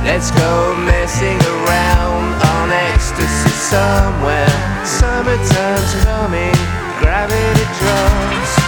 Let's go messing around on ecstasy somewhere. Summertime's coming, gravity drops.